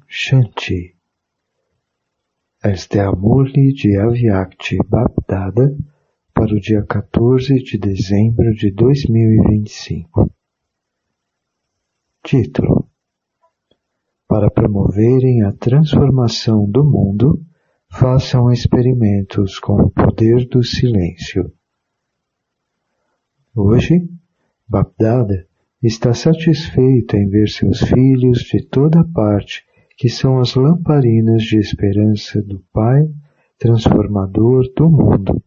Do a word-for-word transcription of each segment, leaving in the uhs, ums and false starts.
Shanti. Esta é a Murli de Avyakti Bapdada para o dia quatorze de dezembro de dois mil e vinte e cinco. Título: Para promoverem a transformação do mundo, façam experimentos com o poder do silêncio. Hoje, Bapdada está satisfeita em ver seus filhos de toda parte, que são as lamparinas de esperança do Pai transformador do mundo.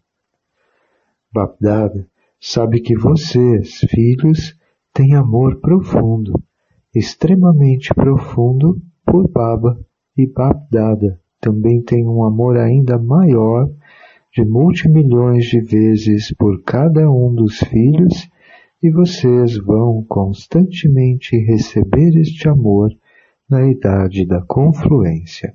Bapdada sabe que vocês, filhos, têm amor profundo, extremamente profundo, por Baba, e Bapdada também tem um amor ainda maior, de multimilhões de vezes por cada um dos filhos, e vocês vão constantemente receber este amor na idade da confluência.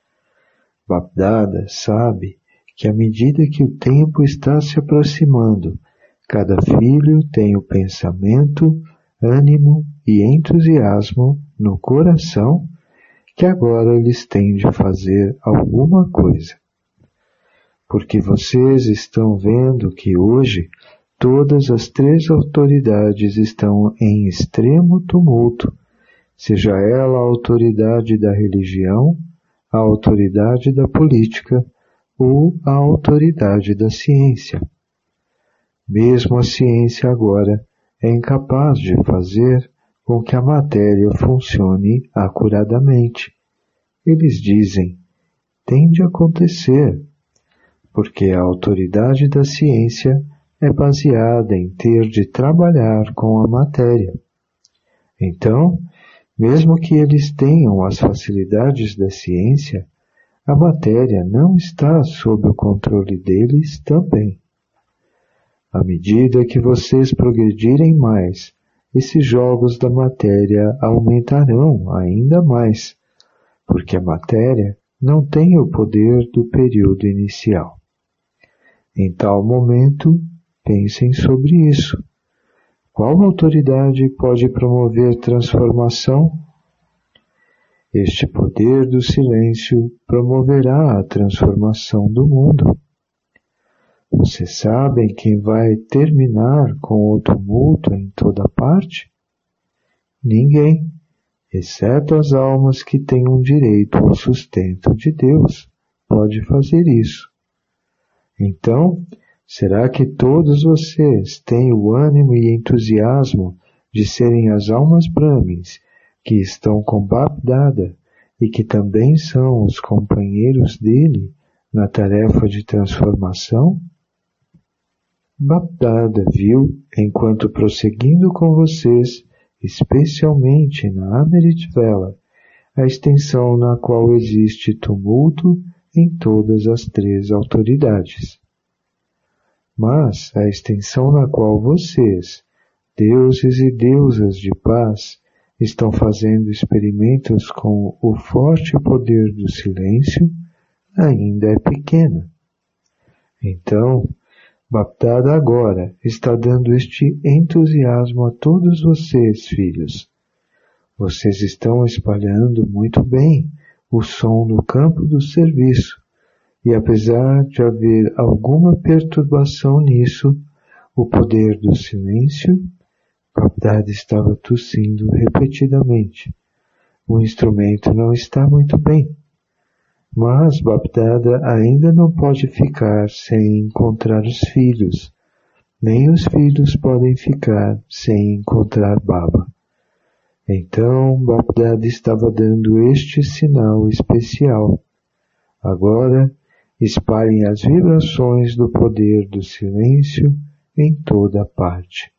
Bapdada sabe que à medida que o tempo está se aproximando, cada filho tem o pensamento, ânimo e entusiasmo no coração que agora lhes tem de fazer alguma coisa. Porque vocês estão vendo que hoje todas as três autoridades estão em extremo tumulto, seja ela a autoridade da religião, a autoridade da política ou a autoridade da ciência. Mesmo a ciência agora é incapaz de fazer com que a matéria funcione acuradamente. Eles dizem, tem de acontecer, porque a autoridade da ciência é baseada em ter de trabalhar com a matéria. Então, mesmo que eles tenham as facilidades da ciência, a matéria não está sob o controle deles também. À medida que vocês progredirem mais, esses jogos da matéria aumentarão ainda mais, porque a matéria não tem o poder do período inicial. Em tal momento, pensem sobre isso. Qual autoridade pode promover transformação? Este poder do silêncio promoverá a transformação do mundo. Vocês sabem quem vai terminar com o tumulto em toda parte? Ninguém, exceto as almas que têm um direito ao sustento de Deus, pode fazer isso. Então, será que todos vocês têm o ânimo e entusiasmo de serem as almas Brahmins que estão com Bapdada e que também são os companheiros dele na tarefa de transformação? Bapdada viu, enquanto prosseguindo com vocês, especialmente na Amritvela, a extensão na qual existe tumulto em todas as três autoridades. Mas a extensão na qual vocês, deuses e deusas de paz, estão fazendo experimentos com o forte poder do silêncio, ainda é pequena. Então, Bapdada agora está dando este entusiasmo a todos vocês, filhos. Vocês estão espalhando muito bem o som no campo do serviço, e apesar de haver alguma perturbação nisso, o poder do silêncio, Bapdada estava tossindo repetidamente. O instrumento não está muito bem, mas Bapdada ainda não pode ficar sem encontrar os filhos, nem os filhos podem ficar sem encontrar Baba. Então Bapdada estava dando este sinal especial. Agora, espalhem as vibrações do poder do silêncio em toda parte.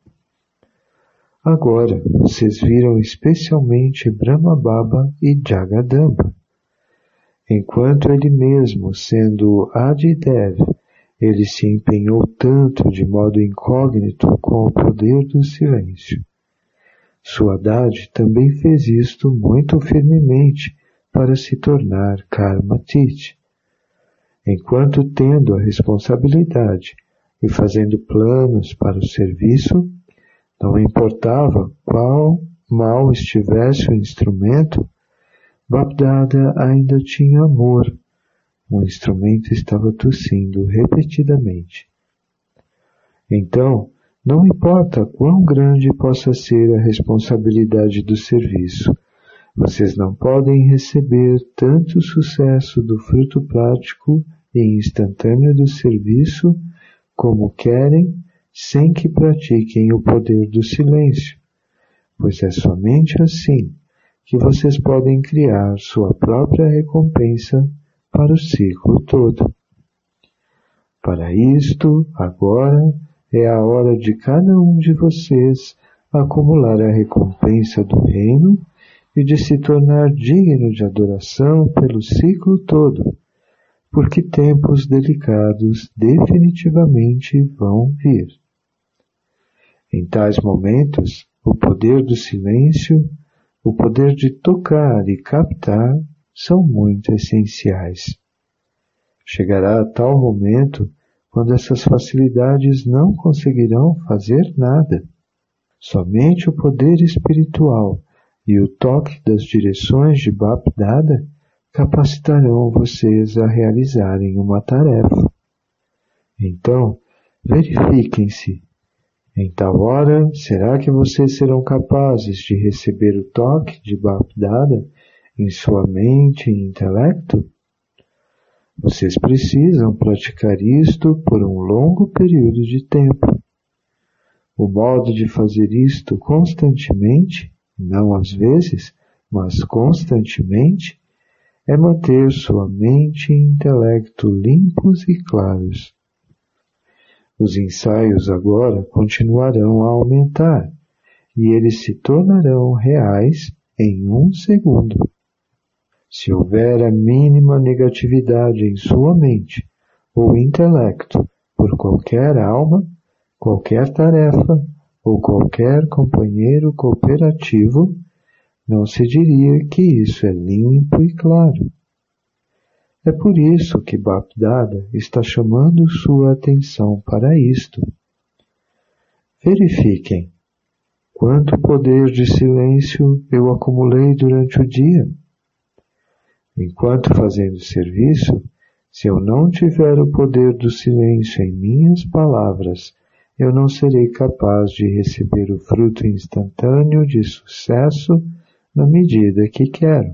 Agora, vocês viram especialmente Brahma Baba e Jagadamba. Enquanto ele mesmo, sendo Adidev, ele se empenhou tanto de modo incógnito com o poder do silêncio. Suadad também fez isto muito firmemente para se tornar Karmatit. Enquanto tendo a responsabilidade e fazendo planos para o serviço, não importava qual mal estivesse o instrumento, Bapdada ainda tinha amor. O instrumento estava tossindo repetidamente. Então, não importa quão grande possa ser a responsabilidade do serviço, vocês não podem receber tanto sucesso do fruto prático e instantâneo do serviço como querem, sem que pratiquem o poder do silêncio, pois é somente assim que vocês podem criar sua própria recompensa para o ciclo todo. Para isto, agora, é a hora de cada um de vocês acumular a recompensa do reino e de se tornar digno de adoração pelo ciclo todo, porque tempos delicados definitivamente vão vir. Em tais momentos, o poder do silêncio, o poder de tocar e captar são muito essenciais. Chegará tal momento quando essas facilidades não conseguirão fazer nada. Somente o poder espiritual e o toque das direções de Bapdada capacitarão vocês a realizarem uma tarefa. Então, verifiquem-se. Em tal hora, será que vocês serão capazes de receber o toque de Bapdada em sua mente e intelecto? Vocês precisam praticar isto por um longo período de tempo. O modo de fazer isto constantemente, não às vezes, mas constantemente, é manter sua mente e intelecto limpos e claros. Os ensaios agora continuarão a aumentar, e eles se tornarão reais em um segundo. Se houver a mínima negatividade em sua mente ou intelecto por qualquer alma, qualquer tarefa ou qualquer companheiro cooperativo, não se diria que isso é limpo e claro. É por isso que Bapdada está chamando sua atenção para isto. Verifiquem quanto poder de silêncio eu acumulei durante o dia. Enquanto fazendo serviço, se eu não tiver o poder do silêncio em minhas palavras, eu não serei capaz de receber o fruto instantâneo de sucesso na medida que quero.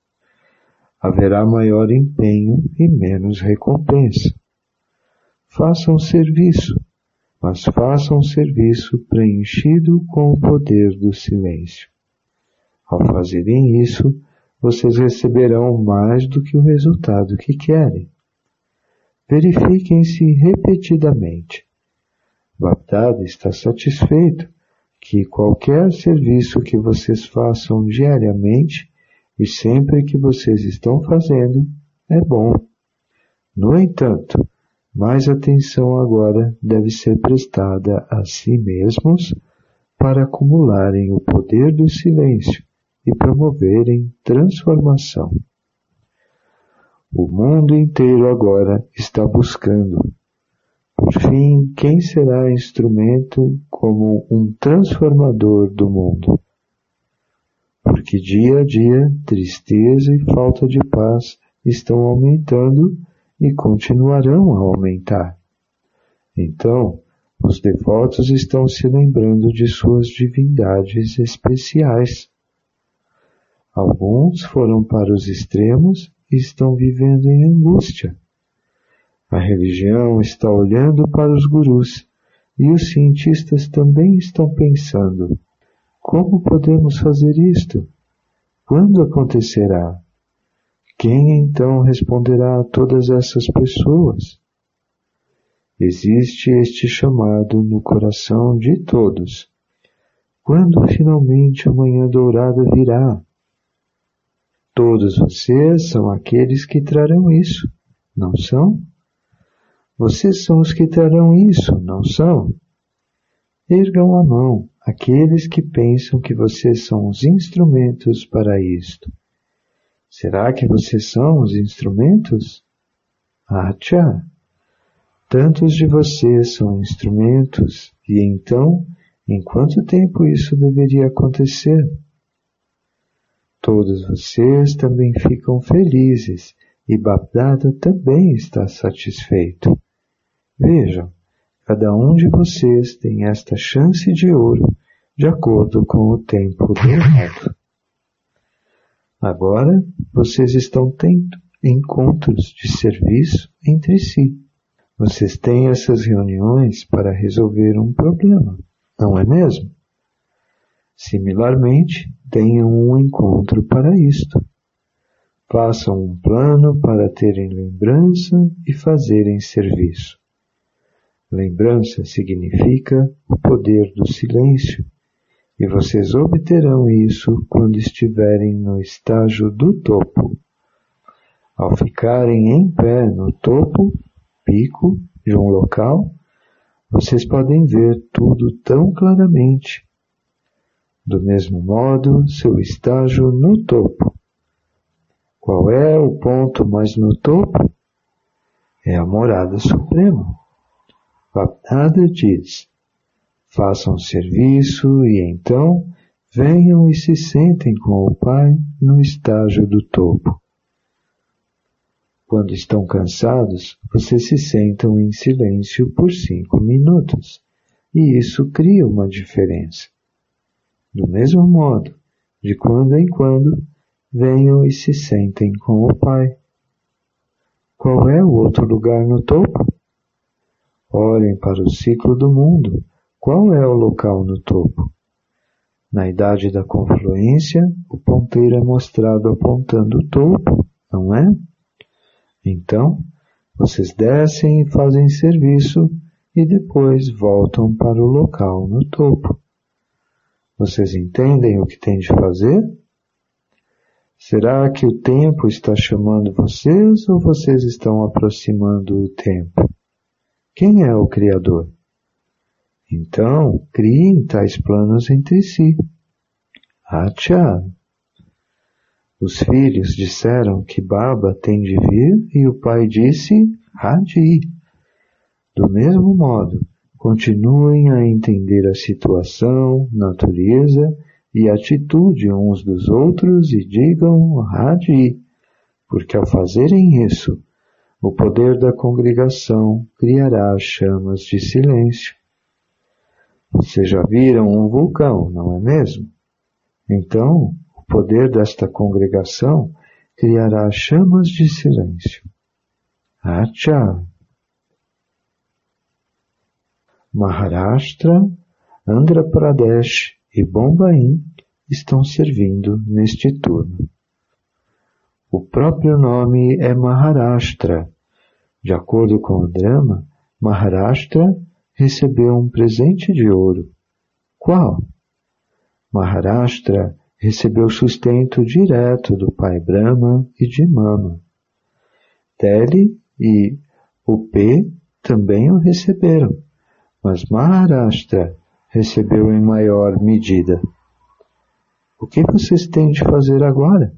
Haverá maior empenho e menos recompensa. Façam serviço, mas façam serviço preenchido com o poder do silêncio. Ao fazerem isso, vocês receberão mais do que o resultado que querem. Verifiquem-se repetidamente. Bapdada está satisfeito que qualquer serviço que vocês façam diariamente e sempre que vocês estão fazendo é bom. No entanto, mais atenção agora deve ser prestada a si mesmos para acumularem o poder do silêncio e promoverem transformação. O mundo inteiro agora está buscando, por fim, quem será instrumento como um transformador do mundo. Porque dia a dia, tristeza e falta de paz estão aumentando e continuarão a aumentar. Então, os devotos estão se lembrando de suas divindades especiais. Alguns foram para os extremos e estão vivendo em angústia. A religião está olhando para os gurus e os cientistas também estão pensando: como podemos fazer isto? Quando acontecerá? Quem então responderá a todas essas pessoas? Existe este chamado no coração de todos. Quando finalmente a manhã dourada virá? Todos vocês são aqueles que trarão isso, não são? Vocês são os que trarão isso, não são? Ergam a mão aqueles que pensam que vocês são os instrumentos para isto. Será que vocês são os instrumentos? Ah, tchá! Tantos de vocês são instrumentos, e então, em quanto tempo isso deveria acontecer? Todos vocês também ficam felizes e Bap-Dada também está satisfeito. Vejam, cada um de vocês tem esta chance de ouro de acordo com o tempo doado. Agora, vocês estão tendo encontros de serviço entre si. Vocês têm essas reuniões para resolver um problema, não é mesmo? Similarmente, tenham um encontro para isto. Façam um plano para terem lembrança e fazerem serviço. Lembrança significa o poder do silêncio, e vocês obterão isso quando estiverem no estágio do topo. Ao ficarem em pé no topo, pico, de um local, vocês podem ver tudo tão claramente. Do mesmo modo, seu estágio no topo. Qual é o ponto mais no topo? É a morada suprema. Bap-Dada diz: façam serviço e então venham e se sentem com o Pai no estágio do topo. Quando estão cansados, vocês se sentam em silêncio por cinco minutos, e isso cria uma diferença. Do mesmo modo, de quando em quando, venham e se sentem com o Pai. Qual é o outro lugar no topo? Olhem para o ciclo do mundo. Qual é o local no topo? Na idade da confluência, o ponteiro é mostrado apontando o topo, não é? Então, vocês descem e fazem serviço e depois voltam para o local no topo. Vocês entendem o que têm de fazer? Será que o tempo está chamando vocês ou vocês estão aproximando o tempo? Quem é o Criador? Então, criem tais planos entre si. Acha! Os filhos disseram que Baba tem de vir e o pai disse, há de ir. Do mesmo modo, continuem a entender a situação, natureza e atitude uns dos outros e digam, há de ir, porque ao fazerem isso, o poder da congregação criará chamas de silêncio. Vocês já viram um vulcão, não é mesmo? Então, o poder desta congregação criará chamas de silêncio. Acha! Maharashtra, Andhra Pradesh e Bombaim estão servindo neste turno. O próprio nome é Maharashtra. De acordo com o drama, Maharashtra recebeu um presente de ouro. Qual? Maharashtra recebeu sustento direto do pai Brahma e de Mama. Delhi e U P também o receberam, mas Maharashtra recebeu em maior medida. O que vocês têm de fazer agora?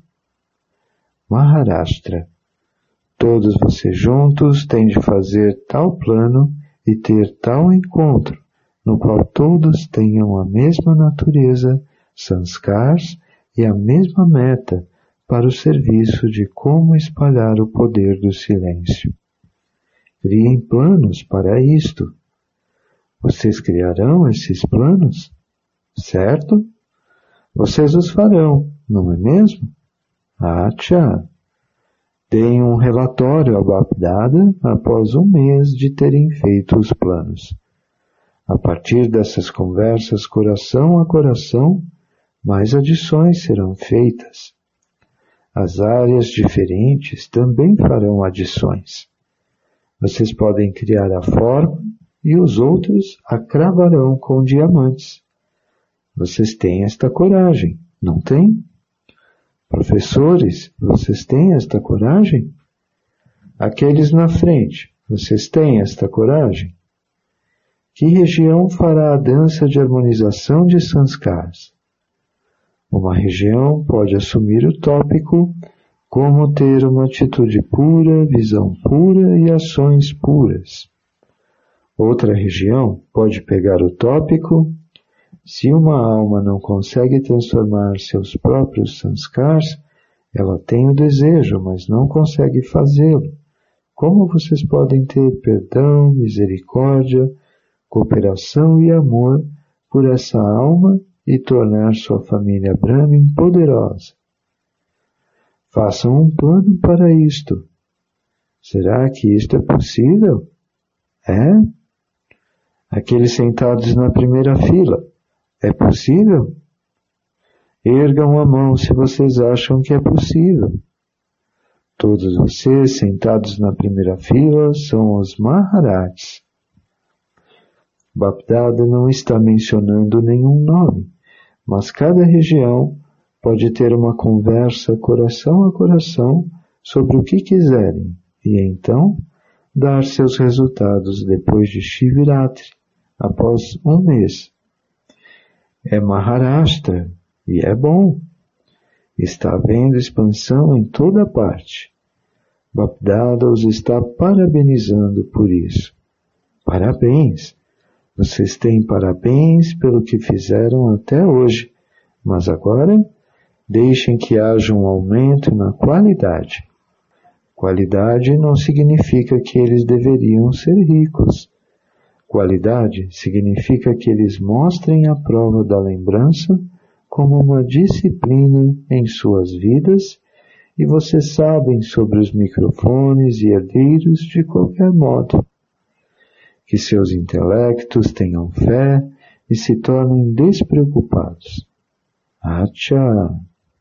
Maharashtra, todos vocês juntos têm de fazer tal plano e ter tal encontro, no qual todos tenham a mesma natureza, sanskars e a mesma meta para o serviço de como espalhar o poder do silêncio. Criem planos para isto. Vocês criarão esses planos? Certo? Vocês os farão, não é mesmo? Acha! Deem um relatório ao Bap-Dada após um mês de terem feito os planos. A partir dessas conversas coração a coração, mais adições serão feitas. As áreas diferentes também farão adições. Vocês podem criar a forma e os outros a cravarão com diamantes. Vocês têm esta coragem, não têm? Professores, vocês têm esta coragem? Aqueles na frente, vocês têm esta coragem? Que região fará a dança de harmonização de sanskars? Uma região pode assumir o tópico como ter uma atitude pura, visão pura e ações puras. Outra região pode pegar o tópico Se uma alma não consegue transformar seus próprios sanskars, ela tem o desejo, mas não consegue fazê-lo. Como vocês podem ter perdão, misericórdia, cooperação e amor por essa alma e tornar sua família Brahmin poderosa? Façam um plano para isto. Será que isto é possível? É? Aqueles sentados na primeira fila, é possível? Ergam a mão se vocês acham que é possível. Todos vocês sentados na primeira fila são os Maharajs. Bapdada não está mencionando nenhum nome, mas cada região pode ter uma conversa coração a coração sobre o que quiserem e então dar seus resultados depois de Shivaratri, após um mês. É Maharashtra e é bom. Está havendo expansão em toda parte. Bapdada os está parabenizando por isso. Parabéns! Vocês têm parabéns pelo que fizeram até hoje, mas agora deixem que haja um aumento na qualidade. Qualidade não significa que eles deveriam ser ricos. Qualidade significa que eles mostrem a prova da lembrança como uma disciplina em suas vidas e vocês sabem sobre os microfones e herdeiros de qualquer modo. Que seus intelectos tenham fé e se tornem despreocupados. Acha!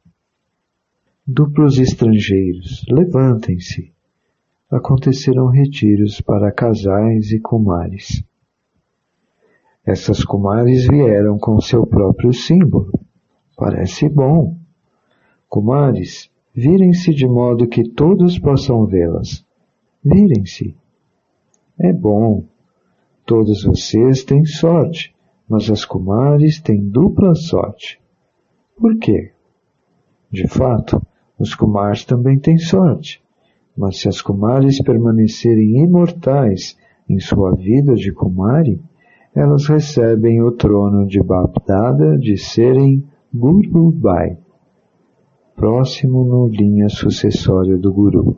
Duplos estrangeiros, levantem-se. Acontecerão retiros para casais e kumaris. Essas kumaris vieram com seu próprio símbolo. Parece bom. Kumaris, virem-se de modo que todos possam vê-las. Virem-se. É bom. Todos vocês têm sorte, mas as kumaris têm dupla sorte. Por quê? De fato, os kumaris também têm sorte, mas se as kumaris permanecerem imortais em sua vida de kumari, elas recebem o trono de Bapdada de serem Guru Bai, próximo no linha sucessória do Guru.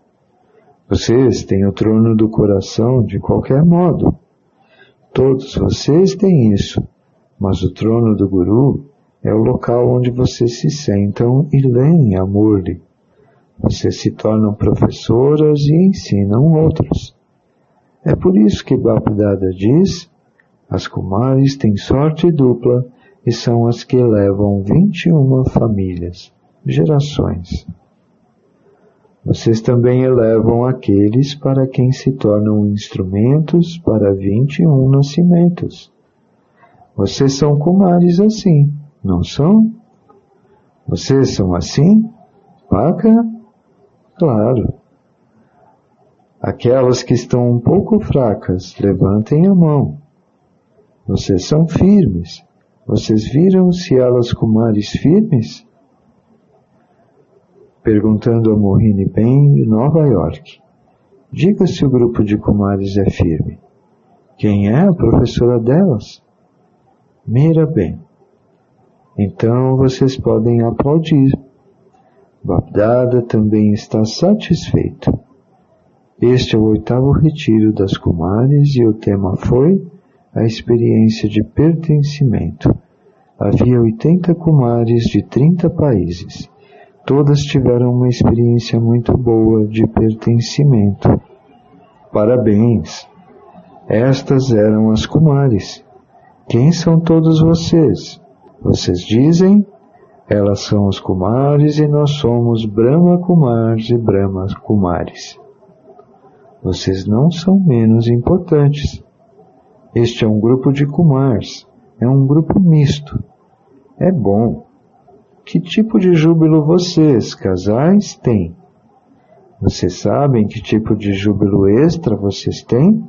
Vocês têm o trono do coração de qualquer modo. Todos vocês têm isso, mas o trono do Guru é o local onde vocês se sentam e leem a Murli. Vocês se tornam professoras e ensinam outros. É por isso que Bapdada diz, as kumaris têm sorte dupla e são as que elevam vinte e uma famílias, gerações. Vocês também elevam aqueles para quem se tornam instrumentos para vinte e um nascimentos. Vocês são kumaris assim, não são? Vocês são assim? Paca? Claro. Aquelas que estão um pouco fracas, levantem a mão. Vocês são firmes. Vocês viram-se elas kumaris firmes? Perguntando a Mohini Ben de Nova York. Diga se o grupo de kumaris é firme. Quem é a professora delas? Mira Ben. Então vocês podem aplaudir. Bapdada também está satisfeito. Este é o oitavo retiro das kumaris e o tema foi a experiência de pertencimento. Havia oitenta kumaris de trinta países. Todas tiveram uma experiência muito boa de pertencimento. Parabéns! Estas eram as kumaris. Quem são todos vocês? Vocês dizem, elas são os kumaris e nós somos Brahma Kumars e Brahma Kumaris. Vocês não são menos importantes. Este é um grupo de kumars, é um grupo misto. É bom. Que tipo de júbilo vocês, casais, têm? Vocês sabem que tipo de júbilo extra vocês têm?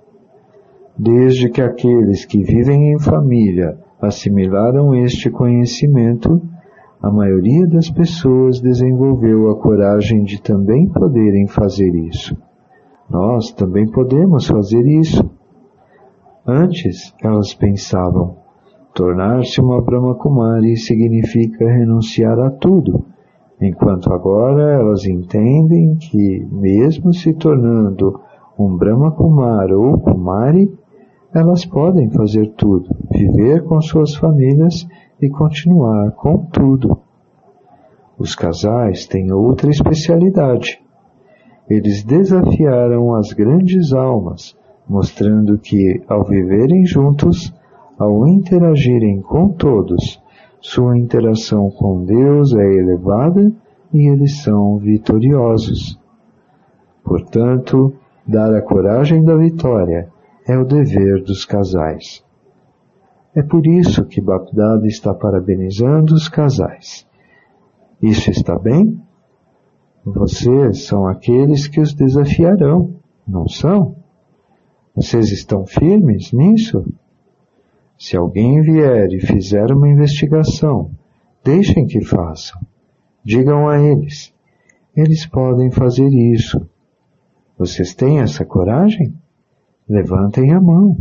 Desde que aqueles que vivem em família assimilaram este conhecimento, a maioria das pessoas desenvolveu a coragem de também poderem fazer isso. Nós também podemos fazer isso. Antes, elas pensavam, Tornar-se uma Brahmakumari significa renunciar a tudo, enquanto agora elas entendem que, mesmo se tornando um Brahmakumar ou Kumari, elas podem fazer tudo, viver com suas famílias e continuar com tudo. Os casais têm outra especialidade. Eles desafiaram as grandes almas, mostrando que, ao viverem juntos, ao interagirem com todos, sua interação com Deus é elevada e eles são vitoriosos. Portanto, dar a coragem da vitória é o dever dos casais. É por isso que Bapdada está parabenizando os casais. Isso está bem? Vocês são aqueles que os desafiarão, não são? Vocês estão firmes nisso? Se alguém vier e fizer uma investigação, deixem que façam. Digam a eles. Eles podem fazer isso. Vocês têm essa coragem? Levantem a mão.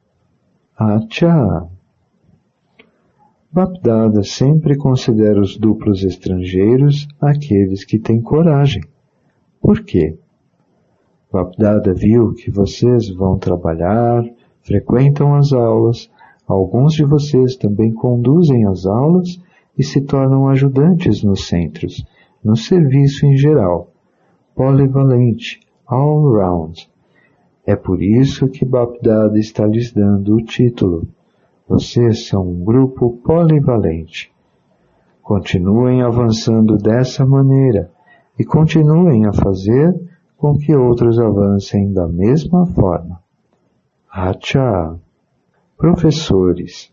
Acha! Bapdada sempre considera os duplos estrangeiros aqueles que têm coragem. Por quê? Bapdada viu que vocês vão trabalhar, frequentam as aulas, alguns de vocês também conduzem as aulas e se tornam ajudantes nos centros, no serviço em geral, polivalente, all round. É por isso que Bapdada está lhes dando o título. Vocês são um grupo polivalente. Continuem avançando dessa maneira e continuem a fazer com que outros avancem da mesma forma. Acha! Professores.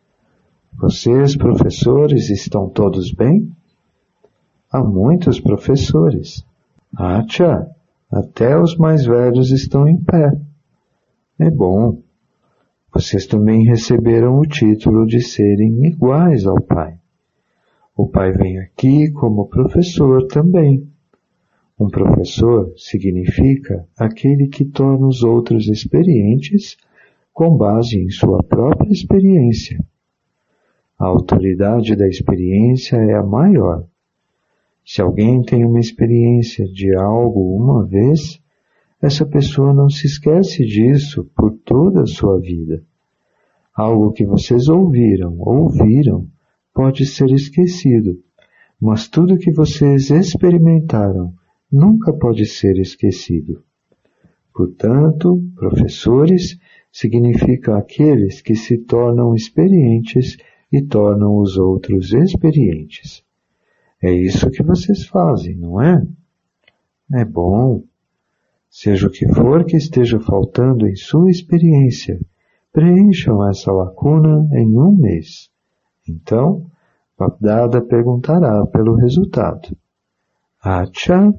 Vocês, professores, estão todos bem? Há muitos professores. Acha! Até os mais velhos estão em pé. É bom. Vocês também receberam o título de serem iguais ao Pai. O Pai vem aqui como professor também. Um professor significa aquele que torna os outros experientes com base em sua própria experiência. A autoridade da experiência é a maior. Se alguém tem uma experiência de algo uma vez, essa pessoa não se esquece disso por toda a sua vida. Algo que vocês ouviram ou viram pode ser esquecido, mas tudo que vocês experimentaram nunca pode ser esquecido. Portanto, professores significa aqueles que se tornam experientes e tornam os outros experientes. É isso que vocês fazem, não é? É bom. Seja o que for que esteja faltando em sua experiência, preencham essa lacuna em um mês. Então, Bapdada perguntará pelo resultado. Acha!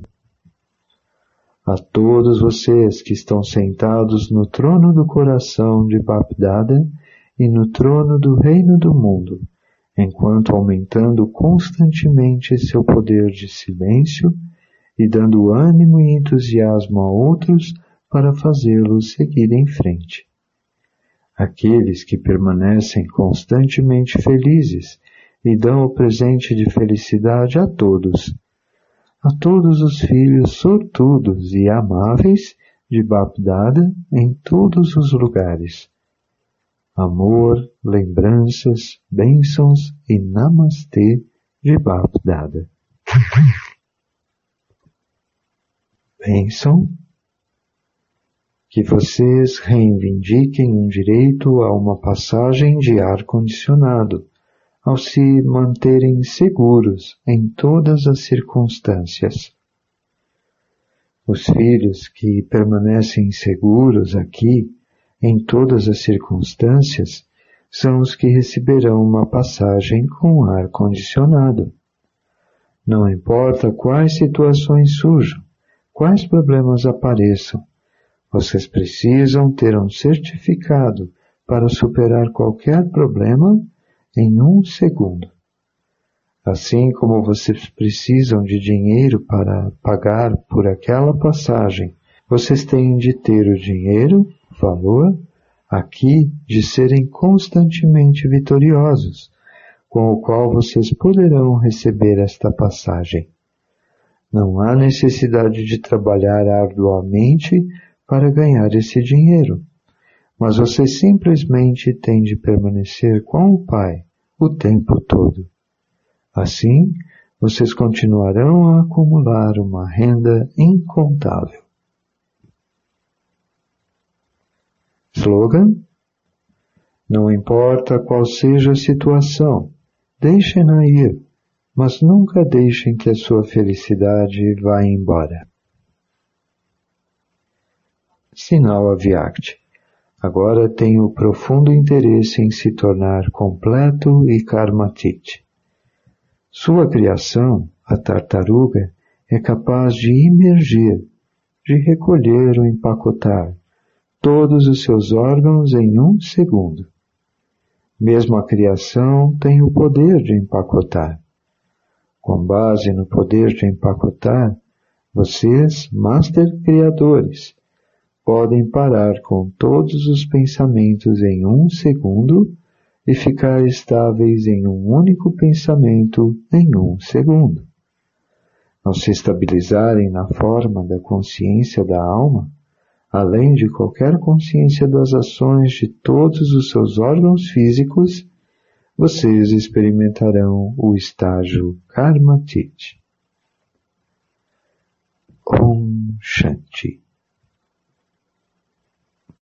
A todos vocês que estão sentados no trono do coração de Bapdada e no trono do reino do mundo, enquanto aumentando constantemente seu poder de silêncio e dando ânimo e entusiasmo a outros para fazê-los seguir em frente. Aqueles que permanecem constantemente felizes e dão o presente de felicidade a todos, a todos os filhos sortudos e amáveis de Bapdada em todos os lugares. Amor, lembranças, bênçãos e namastê de Bapdada. Bênção. Que vocês reivindiquem um direito a uma passagem de ar-condicionado, ao se manterem seguros em todas as circunstâncias. Os filhos que permanecem seguros aqui, em todas as circunstâncias, são os que receberão uma passagem com ar-condicionado. Não importa quais situações surjam, quais problemas apareçam, vocês precisam ter um certificado para superar qualquer problema em um segundo. Assim como vocês precisam de dinheiro para pagar por aquela passagem, vocês têm de ter o dinheiro, valor, aqui de serem constantemente vitoriosos, com o qual vocês poderão receber esta passagem. Não há necessidade de trabalhar arduamente para ganhar esse dinheiro, mas vocês simplesmente têm de permanecer com o Pai o tempo todo. Assim, vocês continuarão a acumular uma renda incontável. Slogan: não importa qual seja a situação, deixem-na ir, mas nunca deixem que a sua felicidade vá embora. Sinal Avyakti. Agora tenho profundo interesse em se tornar completo e karmatite. Sua criação, a tartaruga, é capaz de imergir, de recolher ou empacotar todos os seus órgãos em um segundo. Mesmo a criação tem o poder de empacotar. Com base no poder de empacotar, vocês, Master Criadores, podem parar com todos os pensamentos em um segundo e ficar estáveis em um único pensamento em um segundo. Ao se estabilizarem na forma da consciência da alma, além de qualquer consciência das ações de todos os seus órgãos físicos, vocês experimentarão o estágio Karmatite. Om Shanti.